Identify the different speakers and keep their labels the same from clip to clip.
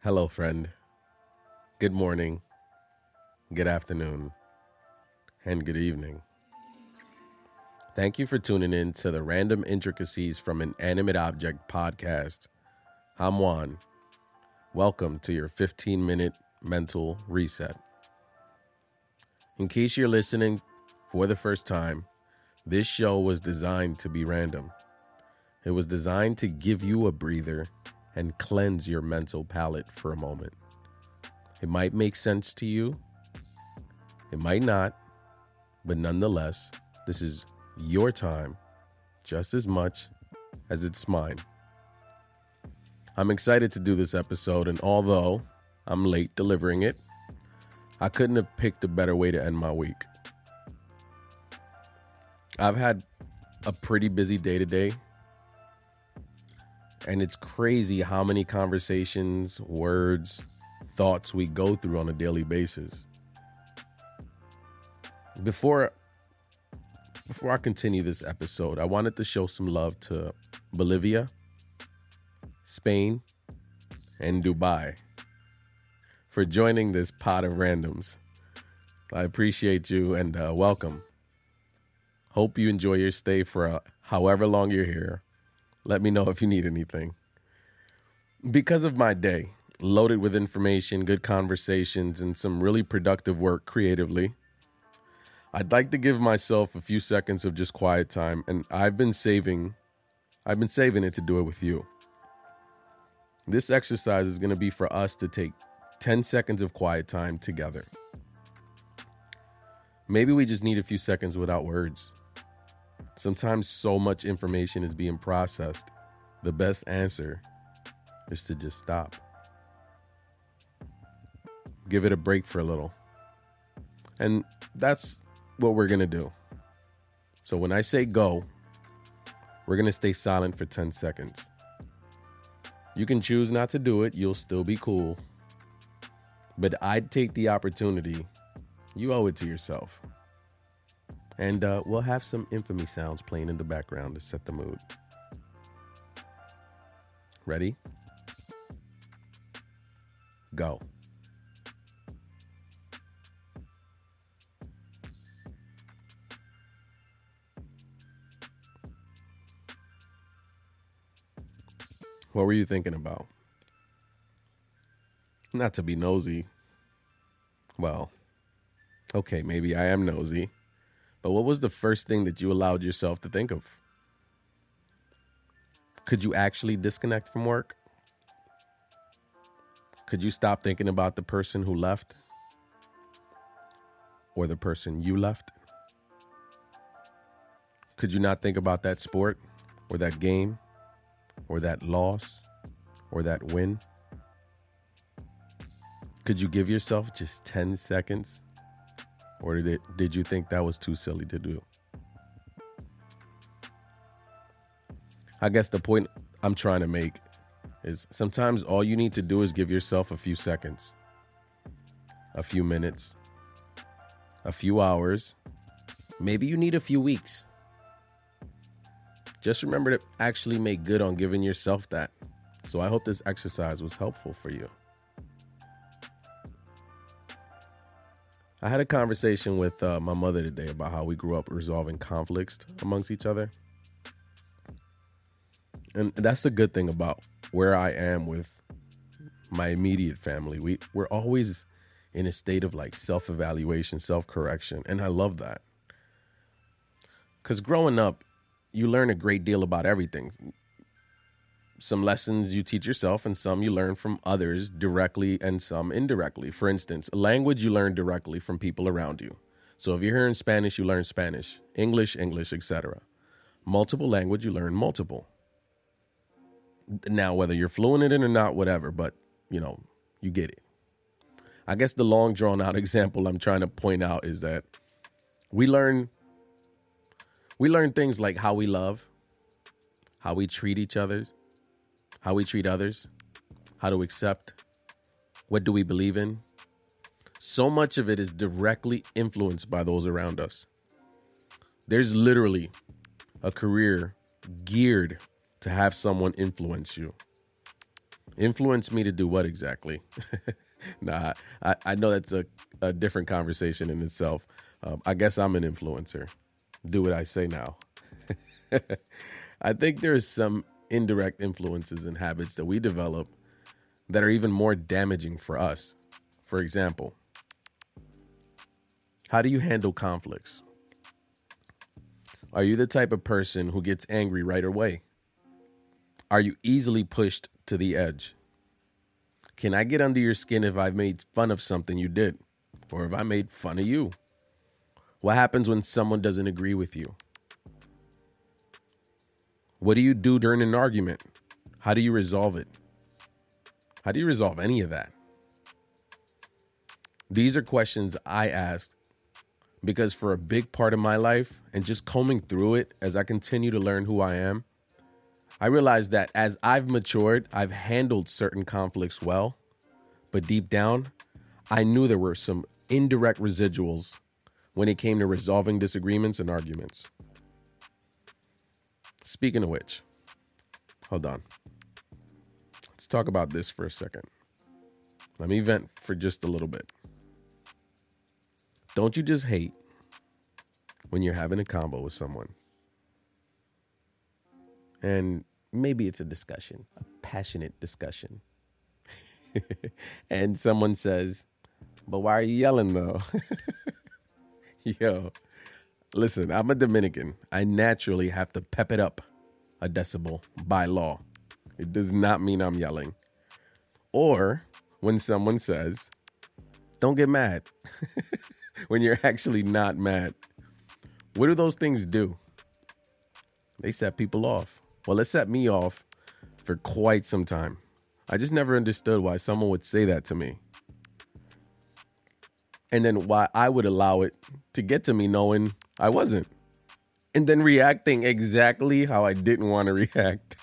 Speaker 1: Hello, friend. Good morning, good afternoon, and good evening. Thank you for tuning in to the Random Intricacies from an Animate Object podcast. I'm Juan. Welcome to your 15-minute mental reset. In case you're listening for the first time, this show was designed to be random. It was designed to give you a breather and cleanse your mental palate for a moment. It might make sense to you. It might not. But nonetheless, this is your time just as much as it's mine. I'm excited to do this episode, and although I'm late delivering it, I couldn't have picked a better way to end my week. I've had a pretty busy day today. And it's crazy how many conversations, words, thoughts we go through on a daily basis. Before I continue this episode, I wanted to show some love to Bolivia, Spain, and Dubai for joining this pot of randoms. I appreciate you and welcome. Hope you enjoy your stay for however long you're here. Let me know if you need anything. Because of my day, loaded with information, good conversations, and some really productive work creatively, I'd like to give myself a few seconds of just quiet time, and I've been saving it to do it with you. This exercise is going to be for us to take 10 seconds of quiet time together. Maybe we just need a few seconds without words. Sometimes so much information is being processed. The best answer is to just stop. Give it a break for a little. And that's what we're going to do. So when I say go, we're going to stay silent for 10 seconds. You can choose not to do it. You'll still be cool. But I'd take the opportunity. You owe it to yourself. And we'll have some infamy sounds playing in the background to set the mood. Ready? Go. What were you thinking about? Not to be nosy. Well, okay, maybe I am nosy. But what was the first thing that you allowed yourself to think of? Could you actually disconnect from work? Could you stop thinking about the person who left? Or the person you left? Could you not think about that sport? Or that game? Or that loss? Or that win? Could you give yourself just 10 seconds? Or did you think that was too silly to do? I guess the point I'm trying to make is sometimes all you need to do is give yourself a few seconds, a few minutes, a few hours. Maybe you need a few weeks. Just remember to actually make good on giving yourself that. So I hope this exercise was helpful for you. I had a conversation with my mother today about how we grew up resolving conflicts amongst each other. And that's the good thing about where I am with my immediate family. We're always in a state of like self-evaluation, self-correction. And I love that. Because growing up, you learn a great deal about everything. Some lessons you teach yourself and some you learn from others directly and some indirectly. For instance, language you learn directly from people around you. So if you're hearing Spanish, you learn Spanish, English, etc. Multiple language, you learn multiple. Now, whether you're fluent in it or not, whatever, but you get it. I guess the long drawn out example I'm trying to point out is that we learn things like how we love, how we treat each other, how we treat others, how to accept, what do we believe in. So much of it is directly influenced by those around us. There's literally a career geared to have someone influence you. Influence me to do what exactly? Nah, I know that's a different conversation in itself. I guess I'm an influencer. Do what I say now. I think there's some indirect influences and habits that we develop that are even more damaging for us. For example, how do you handle conflicts? Are you the type of person who gets angry right away? Are you easily pushed to the edge? Can I get under your skin if I've made fun of something you did? Or if I made fun of you? What happens when someone doesn't agree with you? What do you do during an argument? How do you resolve it? How do you resolve any of that? These are questions I asked because for a big part of my life and just combing through it as I continue to learn who I am, I realized that as I've matured, I've handled certain conflicts well, but deep down, I knew there were some indirect residuals when it came to resolving disagreements and arguments. Speaking of which, hold on. Let's talk about this for a second. Let me vent for just a little bit. Don't you just hate when you're having a combo with someone? And maybe it's a discussion, a passionate discussion. And someone says, but why are you yelling though? Yo, listen, I'm a Dominican. I naturally have to pep it up a decibel by law. It does not mean I'm yelling. Or when someone says, don't get mad, when you're actually not mad. What do those things do? They set people off. Well, it set me off for quite some time. I just never understood why someone would say that to me. And then why I would allow it to get to me knowing I wasn't. And then reacting exactly how I didn't want to react.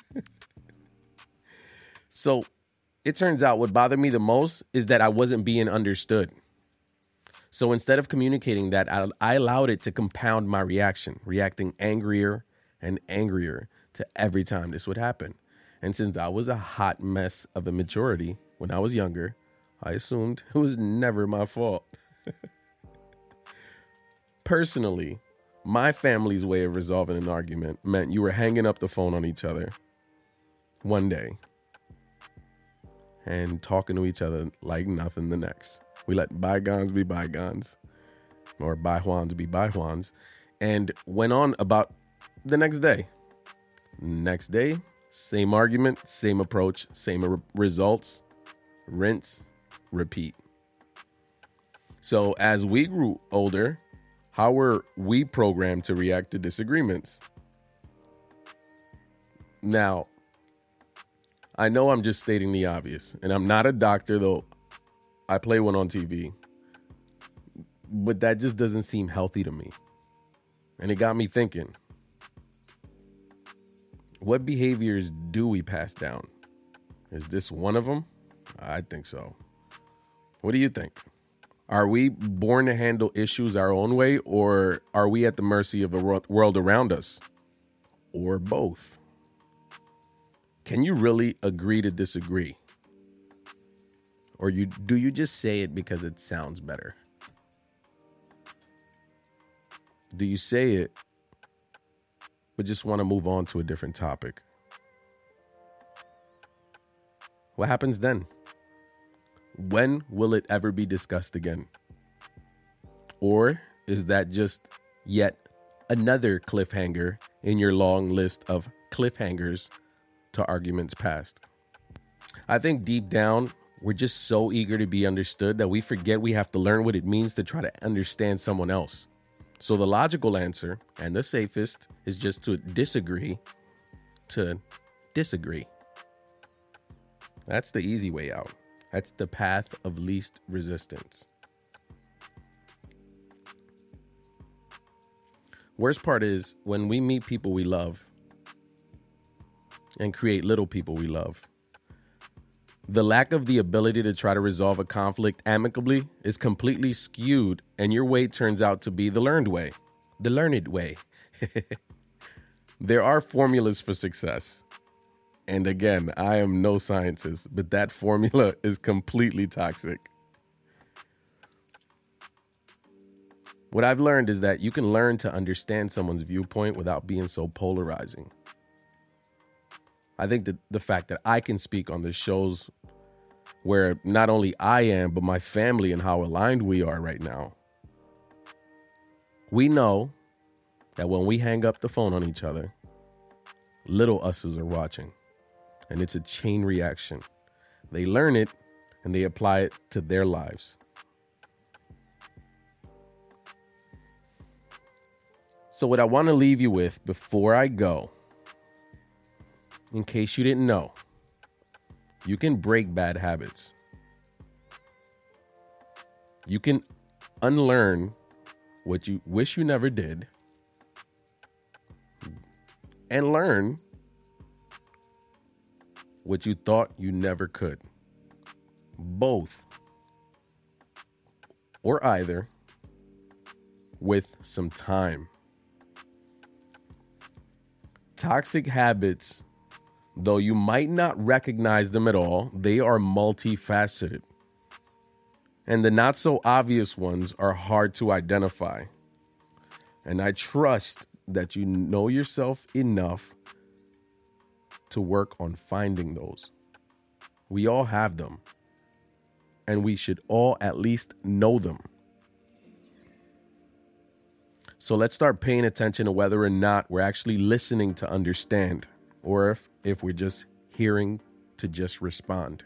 Speaker 1: So it turns out what bothered me the most is that I wasn't being understood. So instead of communicating that, I allowed it to compound my reaction, reacting angrier and angrier to every time this would happen. And since I was a hot mess of immaturity when I was younger, I assumed it was never my fault. Personally, my family's way of resolving an argument meant you were hanging up the phone on each other one day and talking to each other like nothing the next. We let bygones be bygones, or byjuans be byjuans, and went on about the next day. Next day, same argument, same approach, same results, rinse, repeat. So as we grew older, how were we programmed to react to disagreements? Now, I know I'm just stating the obvious, and I'm not a doctor, though I play one on TV, but that just doesn't seem healthy to me. And it got me thinking, what behaviors do we pass down? Is this one of them? I think so. What do you think? Are we born to handle issues our own way, or are we at the mercy of the world around us? Or both? Can you really agree to disagree? Or do you just say it because it sounds better? Do you say it, but just want to move on to a different topic? What happens then? When will it ever be discussed again? Or is that just yet another cliffhanger in your long list of cliffhangers to arguments past? I think deep down, we're just so eager to be understood that we forget we have to learn what it means to try to understand someone else. So the logical answer, and the safest, is just to disagree. That's the easy way out. That's the path of least resistance. Worst part is when we meet people we love and create little people we love. The lack of the ability to try to resolve a conflict amicably is completely skewed, and your way turns out to be the learned way. The learned way. There are formulas for success. And again, I am no scientist, but that formula is completely toxic. What I've learned is that you can learn to understand someone's viewpoint without being so polarizing. I think that the fact that I can speak on this shows where not only I am, but my family and how aligned we are right now. We know that when we hang up the phone on each other, little us's are watching. And it's a chain reaction. They learn it and they apply it to their lives. So what I want to leave you with before I go, in case you didn't know, you can break bad habits. You can unlearn what you wish you never did and learn what you thought you never could. Both or either with some time. Toxic habits, though you might not recognize them at all, they are multifaceted. And the not so obvious ones are hard to identify. And I trust that you know yourself enough to work on finding those. We all have them. And we should all at least know them. So let's start paying attention to whether or not we're actually listening to understand, or if we're just hearing to just respond.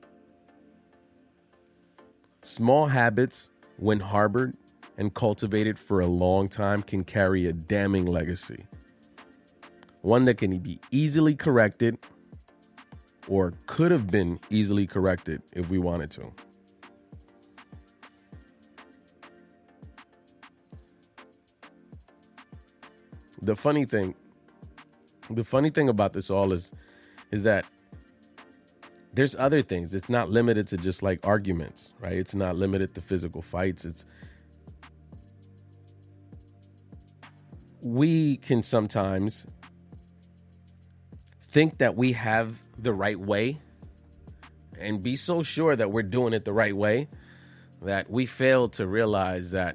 Speaker 1: Small habits, when harbored and cultivated for a long time, can carry a damning legacy. One that can be easily corrected or could have been easily corrected if we wanted to. The funny thing about this all is that there's other things. It's not limited to just like arguments, right? It's not limited to physical fights. We can sometimes think that we have the right way and be so sure that we're doing it the right way that we fail to realize that,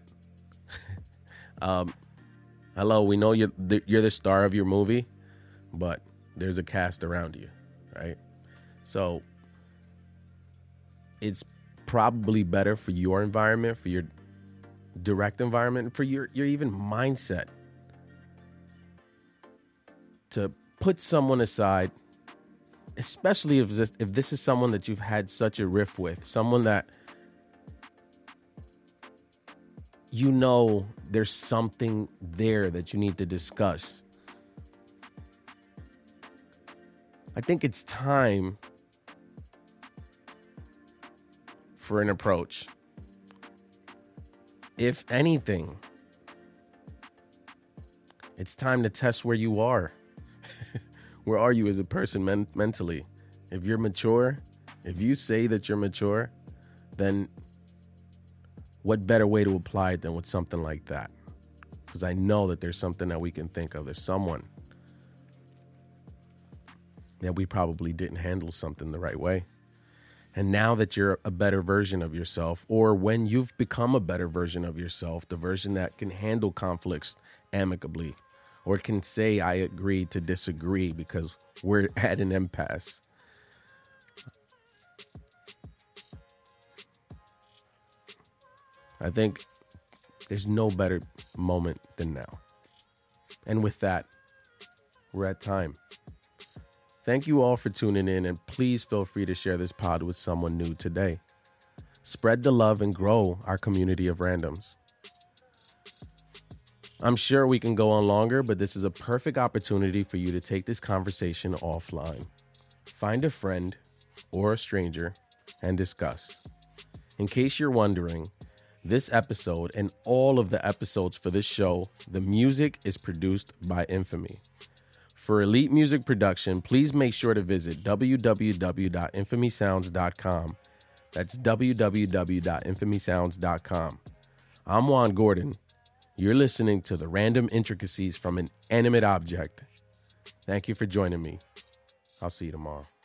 Speaker 1: hello, we know you're the star of your movie, but there's a cast around you, right? So it's probably better for your environment, for your direct environment, for your even mindset to put someone aside, especially if this is someone that you've had such a riff with, someone that you know there's something there that you need to discuss. I think it's time for an approach. If anything, it's time to test where you are. Where are you as a person mentally? If you're mature, if you say that you're mature, then what better way to apply it than with something like that? Because I know that there's something that we can think of. There's someone that we probably didn't handle something the right way. And now that you're a better version of yourself, or when you've become a better version of yourself, the version that can handle conflicts amicably, or can say, I agree to disagree because we're at an impasse. I think there's no better moment than now. And with that, we're at time. Thank you all for tuning in, and please feel free to share this pod with someone new today. Spread the love and grow our community of randoms. I'm sure we can go on longer, but this is a perfect opportunity for you to take this conversation offline. Find a friend or a stranger and discuss. In case you're wondering, this episode and all of the episodes for this show, the music is produced by Infamy. For elite music production, please make sure to visit www.infamysounds.com. That's www.infamysounds.com. I'm Juan Gordon. You're listening to the Random Intricacies from an Animate Object. Thank you for joining me. I'll see you tomorrow.